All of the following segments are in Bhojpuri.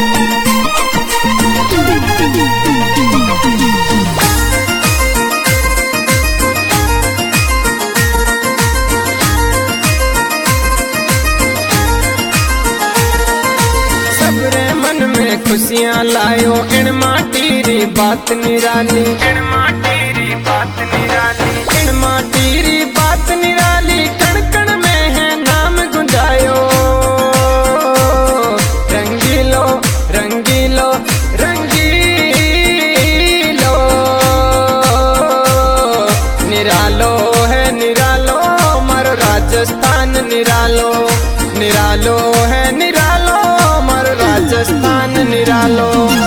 सबरे मन में खुशियाँ लायो इन माटी री बात निराली, इन माटी री बात निराली, इन माटी री बात निराली। कण कण में है नाम गुंजायो, रंगीलो रंगीलो रंगीलो, निरालो है निरालो मारो राजस्थान निरालो, निरालो है निरालो मारो राजस्थान निरालो।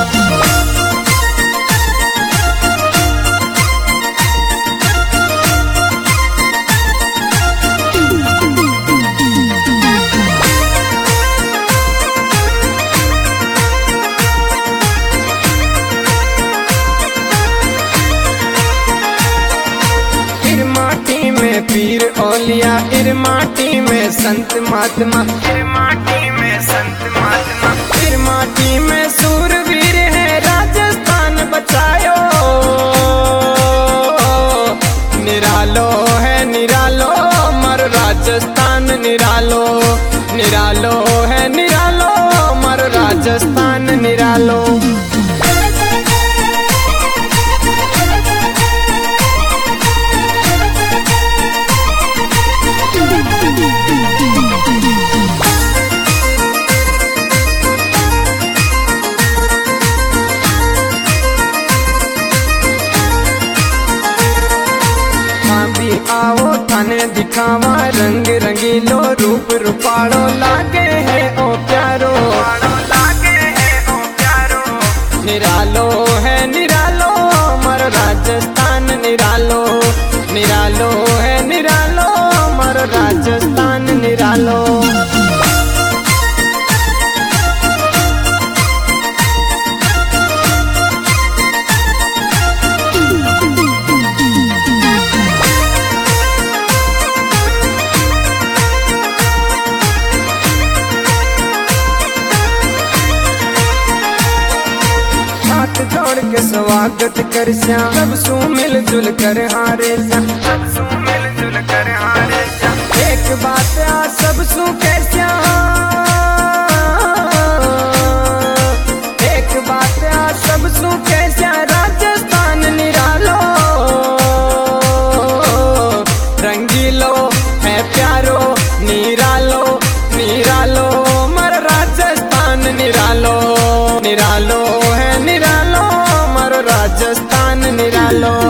इर माटी में पीर औलिया, इर माटी में संत महात्मा, इर माटी में संत महात्मा, इर माटी में सूरवीर है राजस्थान बचायो। निरालो है निरालो मारो राजस्थान निरालो, निरालो है निरालो मारो राजस्थान निरालो। आओ थाने दिखावा रंग रंगीलो, रूप रूपाड़ो लागे है ओ प्यारो, लागे है ओ प्यारो। निरालो है निरालो मारो राजस्थान निरालो, निरालो है निरालो मारो राजस्थान निरालो। हाथ जोड़ के स्वागत कर श्याम, सब सू मिलजुल कर हारे श्याम, सब सू मिलजुल कर हारे श्याम। एक बात आ सब सू के श्याम, एक बात आ सब सू के श्याम, राजस्थान निरालो रंगीलो है प्यारो, निरालो निरालो मर राजस्थान निरालो, निरालो है निरालो मारो राजस्थान निरालो।